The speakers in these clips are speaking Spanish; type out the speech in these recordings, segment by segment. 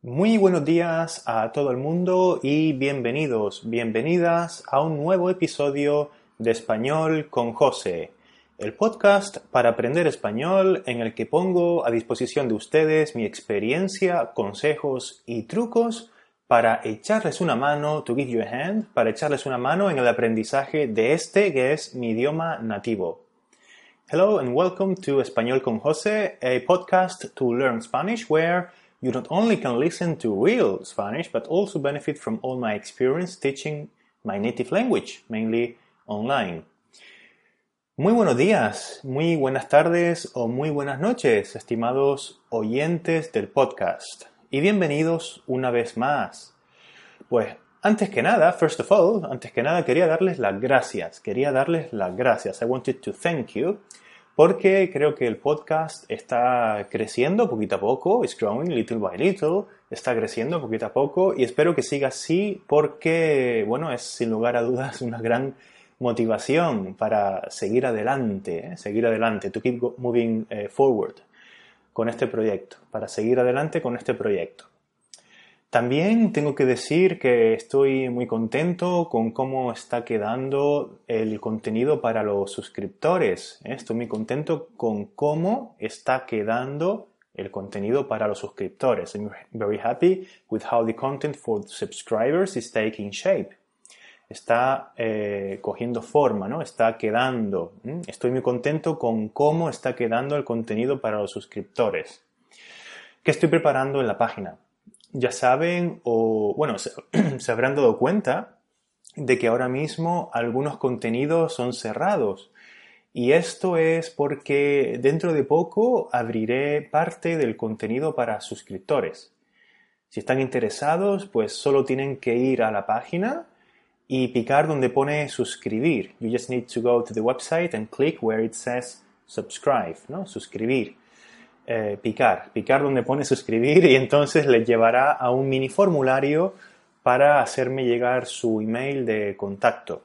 Muy buenos días a todo el mundo y bienvenidas a un nuevo episodio de Español con José, el podcast para aprender español en el que pongo a disposición de ustedes mi experiencia, consejos y trucos para echarles una mano, to give you a hand, para echarles una mano en el aprendizaje de este que es mi idioma nativo. Hello and welcome to Español con José, a podcast to learn Spanish where you not only can listen to real Spanish, but also benefit from all my experience teaching my native language, mainly online. Muy buenos días, muy buenas tardes o muy buenas noches, estimados oyentes del podcast. Y bienvenidos una vez más. Pues, antes que nada, quería darles las gracias. I wanted to thank you. Porque creo que el podcast está creciendo poquito a poco, it's growing little by little, está creciendo poquito a poco y espero que siga así porque, bueno, es sin lugar a dudas una gran motivación para seguir adelante, to keep moving forward con este proyecto, para seguir adelante con este proyecto. También tengo que decir que estoy muy contento con cómo está quedando el contenido para los suscriptores. Estoy muy contento con cómo está quedando el contenido para los suscriptores. I'm very happy with how the content for the subscribers is taking shape. Está cogiendo forma, ¿no? Está quedando. Estoy muy contento con cómo está quedando el contenido para los suscriptores. ¿Qué estoy preparando en la página? Ya saben, se habrán dado cuenta de que ahora mismo algunos contenidos son cerrados. Y esto es porque dentro de poco abriré parte del contenido para suscriptores. Si están interesados, pues solo tienen que ir a la página y picar donde pone suscribir. You just need to go to the website and click where it says subscribe, ¿no? Suscribir. Picar donde pone suscribir y entonces les llevará a un mini formulario para hacerme llegar su email de contacto.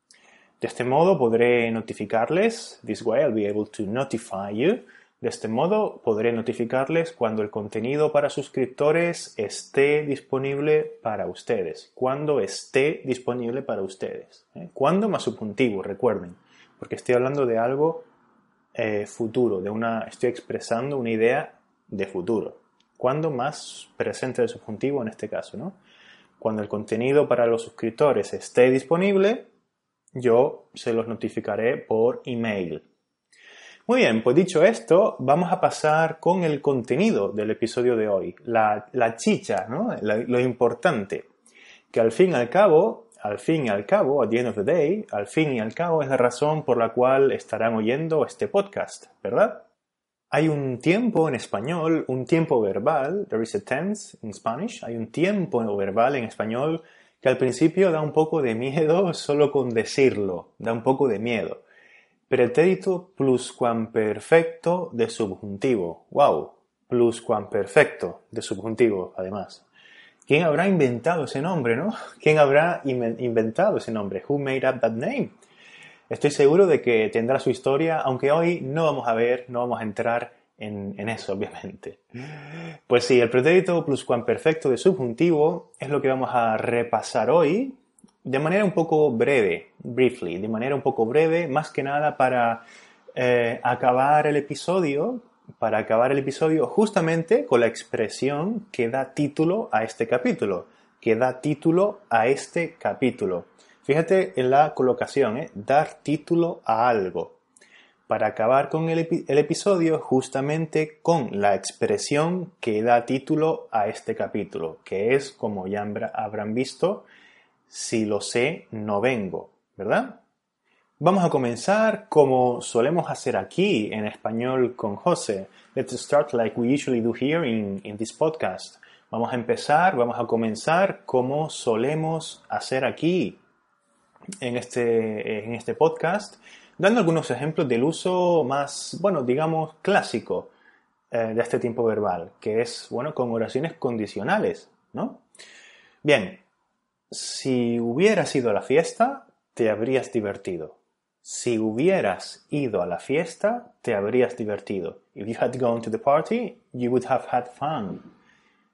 De este modo podré notificarles, this way I'll be able to notify you, de este modo podré notificarles cuando el contenido para suscriptores esté disponible para ustedes, cuando esté disponible para ustedes. Cuando más subjuntivo, recuerden, porque estoy hablando de algo futuro, estoy expresando una idea de futuro. ¿Cuándo? Más presente del subjuntivo en este caso, ¿no? Cuando el contenido para los suscriptores esté disponible, yo se los notificaré por email. Muy bien, pues dicho esto, vamos a pasar con el contenido del episodio de hoy. La chicha, ¿no? Lo importante. Que al fin y al cabo, at the end of the day, al fin y al cabo es la razón por la cual estarán oyendo este podcast, ¿verdad? Hay un tiempo en español, un tiempo verbal, there is a tense in Spanish, hay un tiempo verbal en español que al principio da un poco de miedo solo con decirlo, da un poco de miedo. Pretérito pluscuamperfecto de subjuntivo, wow, pluscuamperfecto de subjuntivo además. ¿Quién habrá inventado ese nombre, no? ¿Quién habrá inventado ese nombre? Who made up that name? Estoy seguro de que tendrá su historia, aunque hoy no vamos a entrar en eso, obviamente. Pues sí, el pretérito pluscuamperfecto de subjuntivo es lo que vamos a repasar hoy de manera un poco breve, más que nada para acabar el episodio justamente con la expresión que da título a este capítulo. Fíjate en la colocación, dar título a algo. Para acabar con el episodio justamente con la expresión que da título a este capítulo, que es, como ya habrán visto, si lo sé, no vengo, ¿verdad? Vamos a comenzar como solemos hacer aquí en Español con José. Let's start like we usually do here in this podcast. Vamos a comenzar como solemos hacer aquí en este podcast, dando algunos ejemplos del uso más, digamos, clásico de este tiempo verbal, que es, con oraciones condicionales, ¿no? Bien, si hubieras ido a la fiesta, te habrías divertido. Si hubieras ido a la fiesta, te habrías divertido. If you had gone to the party, you would have had fun.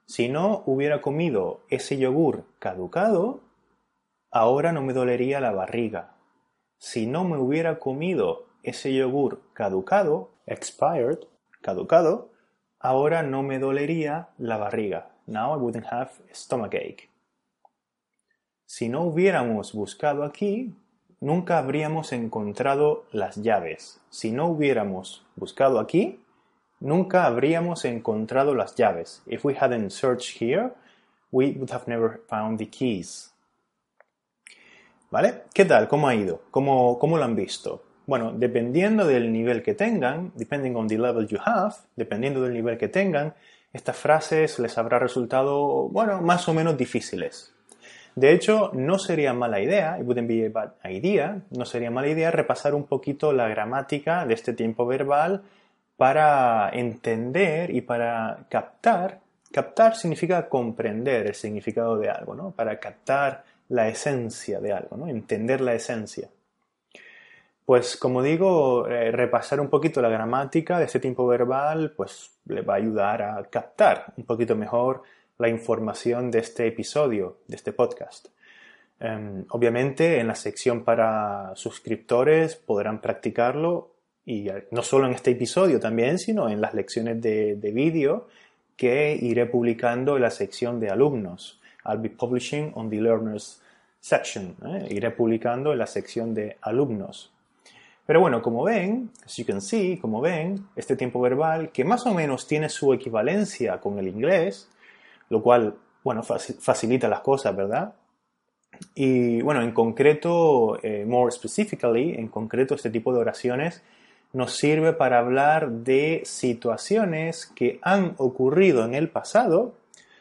Si no hubiera comido ese yogur caducado, ahora no me dolería la barriga. Si no me hubiera comido ese yogur caducado, expired, caducado, ahora no me dolería la barriga. Now I wouldn't have a stomachache. Si no hubiéramos buscado aquí, nunca habríamos encontrado las llaves. Si no hubiéramos buscado aquí, nunca habríamos encontrado las llaves. If we hadn't searched here, we would have never found the keys. ¿Vale? ¿Qué tal? ¿Cómo ha ido? ¿Cómo lo han visto? Bueno, dependiendo del nivel que tengan, depending on the level you have, dependiendo del nivel que tengan, estas frases les habrá resultado, bueno, más o menos difíciles. De hecho, no sería mala idea, it wouldn't be a bad idea, no sería mala idea repasar un poquito la gramática de este tiempo verbal para entender y para captar. Captar significa comprender el significado de algo, ¿no? Para captar la esencia de algo, ¿no? Entender la esencia. Pues como digo, repasar un poquito la gramática de este tiempo verbal pues le va a ayudar a captar un poquito mejor la información de este episodio, de este podcast. Obviamente en la sección para suscriptores podrán practicarlo y no solo en este episodio también, sino en las lecciones de vídeo que iré publicando en la sección de alumnos. I'll be publishing on the learners section. Iré publicando en la sección de alumnos. Pero bueno, como ven, as you can see, como ven, este tiempo verbal que más o menos tiene su equivalencia con el inglés, lo cual, bueno, facilita las cosas, ¿verdad? Y bueno, en concreto, more specifically, en concreto este tipo de oraciones nos sirve para hablar de situaciones que han ocurrido en el pasado,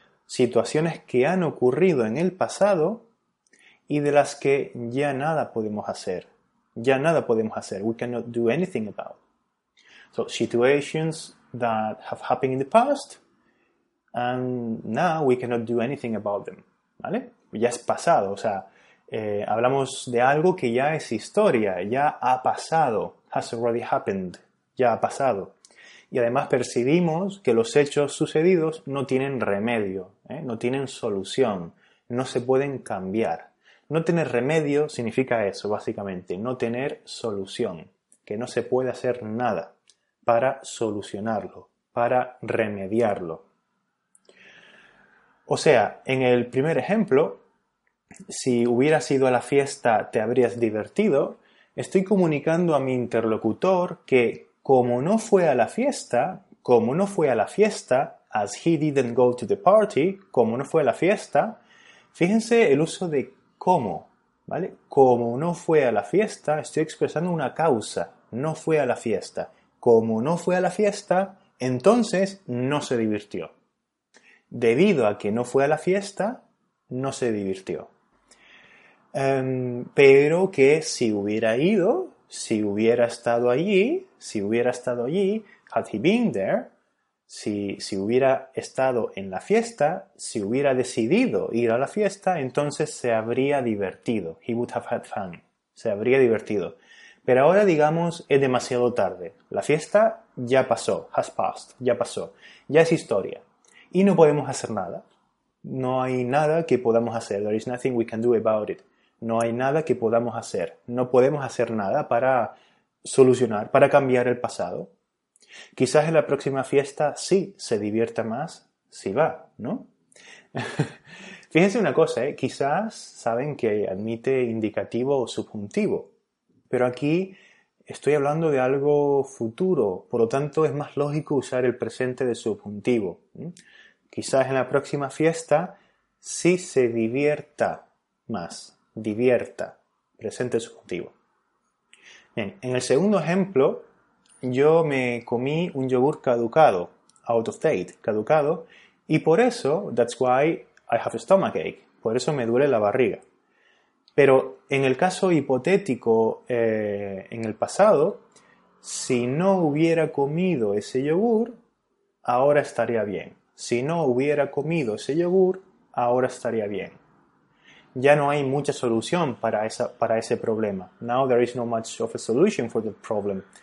y de las que ya nada podemos hacer. We cannot do anything about. So, situations that have happened in the past, and now we cannot do anything about them. ¿Vale? Ya es pasado, o sea, hablamos de algo que ya es historia, ya ha pasado, has already happened, ya ha pasado. Y además percibimos que los hechos sucedidos no tienen remedio, no tienen solución, no se pueden cambiar. No tener remedio significa eso, básicamente, no tener solución, que no se puede hacer nada para solucionarlo, para remediarlo. O sea, en el primer ejemplo, si hubieras ido a la fiesta te habrías divertido, estoy comunicando a mi interlocutor que como no fue a la fiesta, as he didn't go to the party, como no fue a la fiesta, fíjense el uso de cómo, ¿vale? Como no fue a la fiesta, estoy expresando una causa, no fue a la fiesta. Como no fue a la fiesta, entonces no se divirtió. Debido a que no fue a la fiesta, no se divirtió. Pero que si hubiera ido, si hubiera estado allí, had he been there, si hubiera estado en la fiesta, si hubiera decidido ir a la fiesta, entonces se habría divertido. He would have had fun. Se habría divertido. Pero ahora, digamos, es demasiado tarde. La fiesta ya pasó. Has passed. Ya pasó. Ya es historia. Y no podemos hacer nada. No hay nada que podamos hacer. There is nothing we can do about it. No hay nada que podamos hacer. No podemos hacer nada para solucionar, para cambiar el pasado. Quizás en la próxima fiesta sí se divierta más si va, ¿no? Fíjense una cosa, quizás saben que admite indicativo o subjuntivo, pero aquí estoy hablando de algo futuro, por lo tanto es más lógico usar el presente de subjuntivo. Quizás en la próxima fiesta sí se divierta más, divierta, presente subjuntivo. Bien, en el segundo ejemplo, yo me comí un yogur caducado, out of date, caducado, y por eso, that's why I have a stomachache, por eso me duele la barriga. Pero en el caso hipotético, en el pasado, si no hubiera comido ese yogur, ahora estaría bien. Si no hubiera comido ese yogur, ahora estaría bien. Ya no hay mucha solución para ese problema. Now there is no much of a solution for the problem.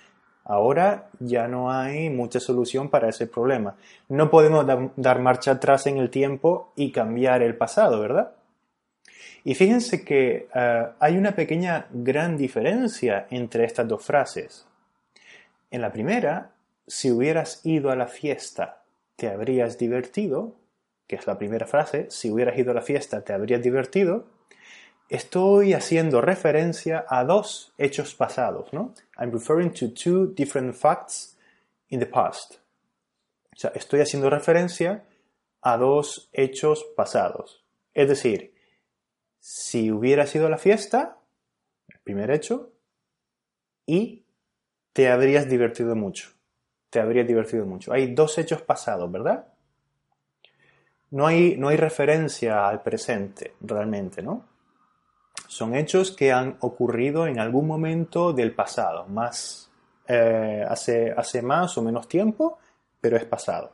Ahora ya no hay mucha solución para ese problema. No podemos dar marcha atrás en el tiempo y cambiar el pasado, ¿verdad? Y fíjense que hay una pequeña gran diferencia entre estas dos frases. En la primera, si hubieras ido a la fiesta, te habrías divertido, que es la primera frase, si hubieras ido a la fiesta, te habrías divertido. Estoy haciendo referencia a dos hechos pasados, ¿no? I'm referring to two different facts in the past. O sea, estoy haciendo referencia a dos hechos pasados. Es decir, si hubieras ido a la fiesta, el primer hecho, y te habrías divertido mucho. Te habrías divertido mucho. Hay dos hechos pasados, ¿verdad? No hay referencia al presente, realmente, ¿no? Son hechos que han ocurrido en algún momento del pasado, hace más o menos tiempo, pero es pasado.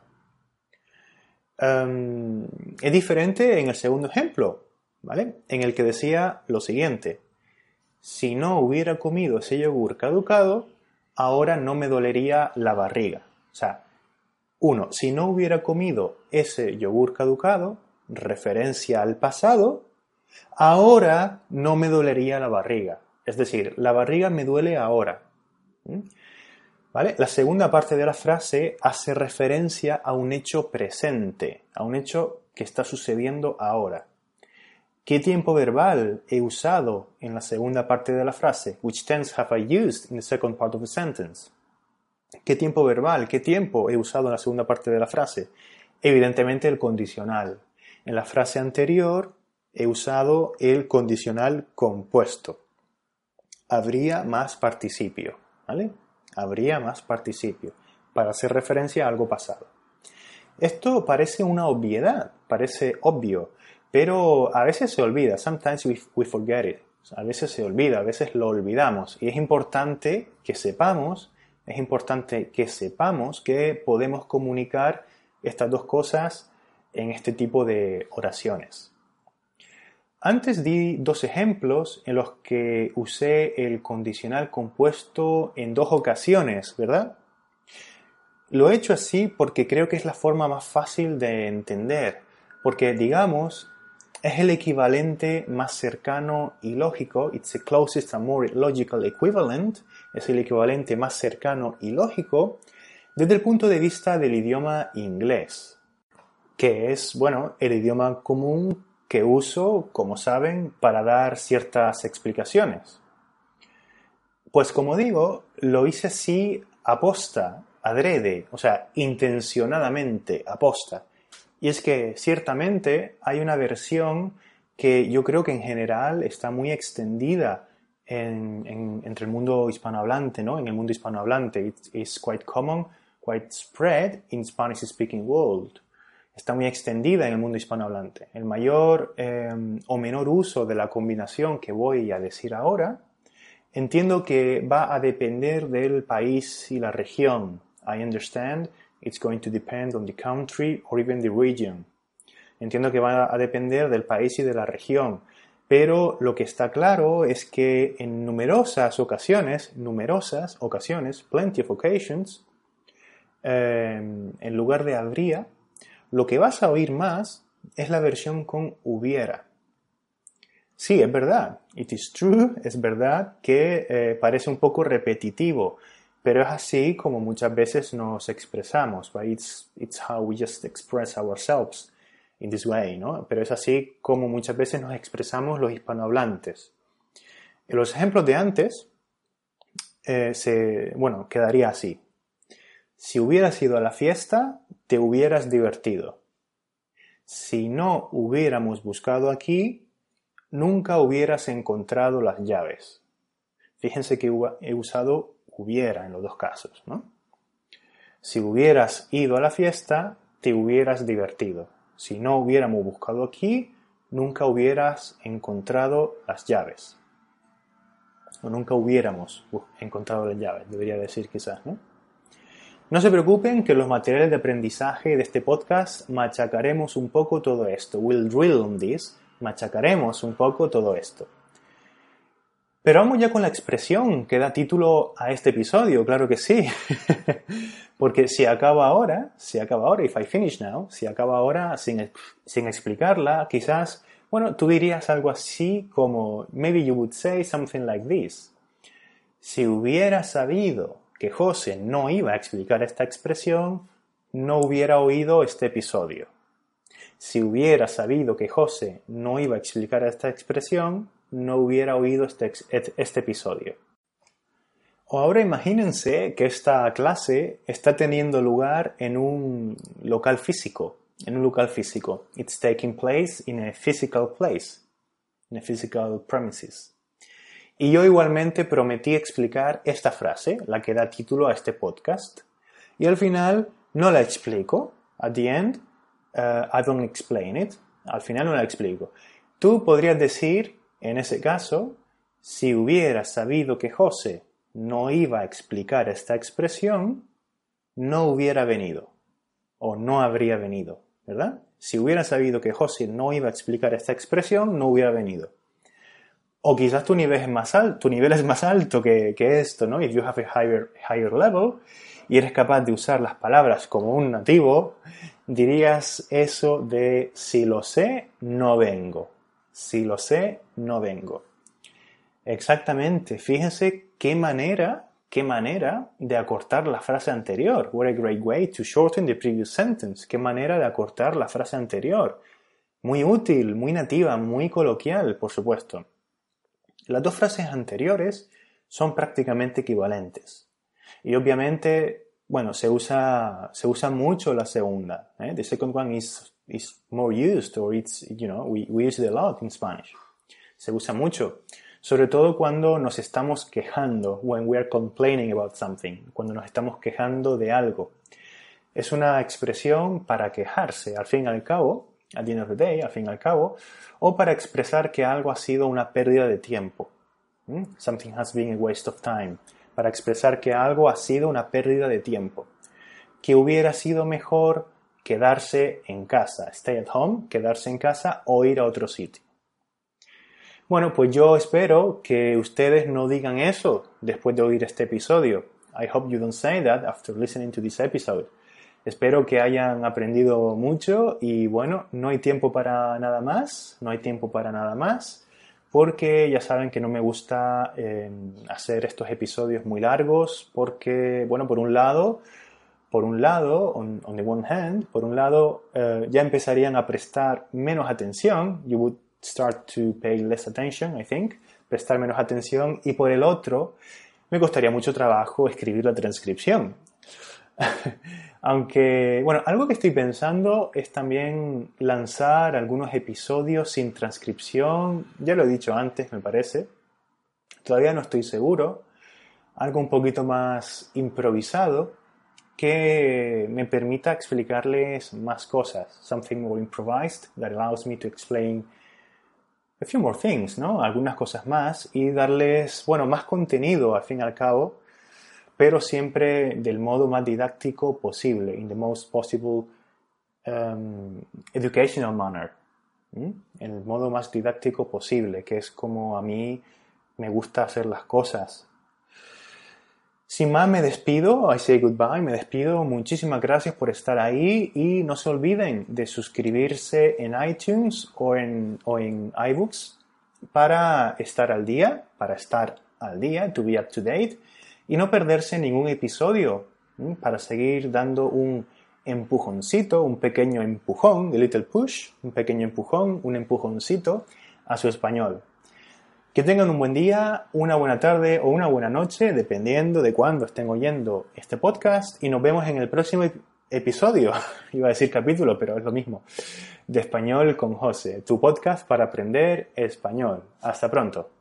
Es diferente en el segundo ejemplo, ¿vale? En el que decía lo siguiente: si no hubiera comido ese yogur caducado, ahora no me dolería la barriga. O sea, si no hubiera comido ese yogur caducado, referencia al pasado, ahora no me dolería la barriga. Es decir, la barriga me duele ahora. ¿Vale? La segunda parte de la frase hace referencia a un hecho presente, a un hecho que está sucediendo ahora. ¿Qué tiempo verbal he usado en la segunda parte de la frase? Which tense have I used in the second part of the sentence? ¿Qué tiempo verbal, qué tiempo he usado en la segunda parte de la frase? Evidentemente el condicional. En la frase anterior he usado el condicional compuesto. Habría más participio, ¿vale? Habría más participio para hacer referencia a algo pasado. Esto parece una obviedad, parece obvio, pero a veces se olvida. Sometimes we forget it. A veces se olvida, a veces lo olvidamos. Y es importante que sepamos que podemos comunicar estas dos cosas en este tipo de oraciones. Antes di dos ejemplos en los que usé el condicional compuesto en dos ocasiones, ¿verdad? Lo he hecho así porque creo que es la forma más fácil de entender, porque, digamos, es el equivalente más cercano y lógico, it's the closest and more logical equivalent, es el equivalente más cercano y lógico desde el punto de vista del idioma inglés, que es, bueno, el idioma común que uso, como saben, para dar ciertas explicaciones. Pues como digo, lo hice así aposta, adrede, o sea, intencionadamente aposta. Y es que ciertamente hay una versión que yo creo que en general está muy extendida entre el mundo hispanohablante, ¿no? En el mundo hispanohablante. It's quite common, quite spread in Spanish-speaking world. Está muy extendida en el mundo hispanohablante. El mayor o menor uso de la combinación que voy a decir ahora, entiendo que va a depender del país y la región. I understand it's going to depend on the country or even the region. Entiendo que va a depender del país y de la región. Pero lo que está claro es que en numerosas ocasiones, plenty of occasions, en lugar de habría, lo que vas a oír más es la versión con hubiera. Sí, es verdad. It is true, es verdad que parece un poco repetitivo, pero es así como muchas veces nos expresamos. Right? It's how we just express ourselves in this way, ¿no? Pero es así como muchas veces nos expresamos los hispanohablantes. En los ejemplos de antes, quedaría así. Si hubieras ido a la fiesta, te hubieras divertido. Si no hubiéramos buscado aquí, nunca hubieras encontrado las llaves. Fíjense que he usado hubiera en los dos casos, ¿no? Si hubieras ido a la fiesta, te hubieras divertido. Si no hubiéramos buscado aquí, nunca hubieras encontrado las llaves. O nunca hubiéramos encontrado las llaves, debería decir quizás, ¿no? No se preocupen que los materiales de aprendizaje de este podcast machacaremos un poco todo esto. We'll drill on this. Machacaremos un poco todo esto. Pero vamos ya con la expresión que da título a este episodio, claro que sí. Porque si acaba ahora, if I finish now, si acaba ahora sin explicarla, quizás, bueno, tú dirías algo así como, maybe you would say something like this. Si hubiera sabido que José no iba a explicar esta expresión, no hubiera oído este episodio. Si hubiera sabido que José no iba a explicar esta expresión, no hubiera oído este episodio. O ahora imagínense que esta clase está teniendo lugar en un local físico. It's taking place in a physical place, in a physical premises. Y yo igualmente prometí explicar esta frase, la que da título a este podcast. Y al final no la explico. At the end, I don't explain it. Al final no la explico. Tú podrías decir, en ese caso, si hubiera sabido que José no iba a explicar esta expresión, no hubiera venido. O no habría venido, ¿verdad? Si hubiera sabido que José no iba a explicar esta expresión, no hubiera venido. O quizás tu nivel es más alto que esto, ¿no? If you have a higher level y eres capaz de usar las palabras como un nativo, dirías eso de si lo sé, no vengo. Si lo sé, no vengo. Exactamente. Fíjense qué manera de acortar la frase anterior. What a great way to shorten the previous sentence. Qué manera de acortar la frase anterior. Muy útil, muy nativa, muy coloquial, por supuesto. Las dos frases anteriores son prácticamente equivalentes. Y obviamente, bueno, se usa mucho la segunda. The second one is more used, or it's, we use it a lot in Spanish. Se usa mucho. Sobre todo cuando nos estamos quejando, when we are complaining about something, cuando nos estamos quejando de algo. Es una expresión para quejarse, al fin y al cabo, at the end of the day, al fin y al cabo, o para expresar que algo ha sido una pérdida de tiempo. Something has been a waste of time. Para expresar que algo ha sido una pérdida de tiempo. Que hubiera sido mejor quedarse en casa, stay at home, quedarse en casa o ir a otro sitio. Bueno, pues yo espero que ustedes no digan eso después de oír este episodio. I hope you don't say that after listening to this episode. Espero que hayan aprendido mucho y bueno, no hay tiempo para nada más, porque ya saben que no me gusta hacer estos episodios muy largos porque, bueno, por un lado, on the one hand, ya empezarían a prestar menos atención, you would start to pay less attention, I think, prestar menos atención, y por el otro, me costaría mucho trabajo escribir la transcripción. Aunque, bueno, algo que estoy pensando es también lanzar algunos episodios sin transcripción. Ya lo he dicho antes, me parece. Todavía no estoy seguro. Algo un poquito más improvisado que me permita explicarles más cosas. Something more improvised that allows me to explain a few more things, ¿no? Algunas cosas más y darles, bueno, más contenido al fin y al cabo, pero siempre del modo más didáctico posible, in the most possible educational manner. En el modo más didáctico posible, que es como a mí me gusta hacer las cosas. Sin más, me despido, I say goodbye, me despido. Muchísimas gracias por estar ahí y no se olviden de suscribirse en iTunes o en iBooks para estar al día, to be up to date, y no perderse ningún episodio, para seguir dando un empujoncito, un pequeño empujón, a little push, un pequeño empujón, un empujoncito a su español. Que tengan un buen día, una buena tarde o una buena noche, dependiendo de cuándo estén oyendo este podcast, y nos vemos en el próximo episodio, iba a decir capítulo, pero es lo mismo, de Español con José, tu podcast para aprender español. Hasta pronto.